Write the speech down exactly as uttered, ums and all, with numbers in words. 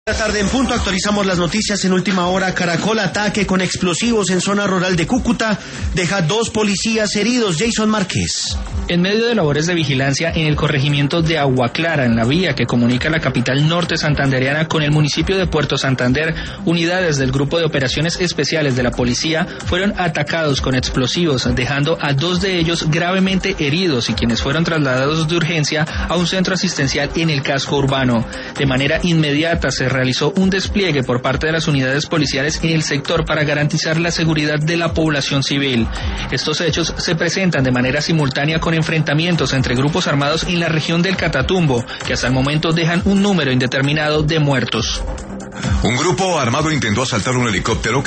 La tarde en punto, actualizamos las noticias en última hora. Caracol, ataque con explosivos en zona rural de Cúcuta, deja dos policías heridos. Jason Márquez. En medio de labores de vigilancia en el corregimiento de Agua Clara, en la vía que comunica la capital norte santandereana con el municipio de Puerto Santander, unidades del Grupo de Operaciones Especiales de la Policía fueron atacados con explosivos, dejando a dos de ellos gravemente heridos y quienes fueron trasladados de urgencia a un centro asistencial en el casco urbano. De manera inmediata se realizó un despliegue por parte de las unidades policiales en el sector para garantizar la seguridad de la población civil. Estos hechos se presentan de manera simultánea con enfrentamientos entre grupos armados en la región del Catatumbo, que hasta el momento dejan un número indeterminado de muertos. Un grupo armado intentó asaltar un helicóptero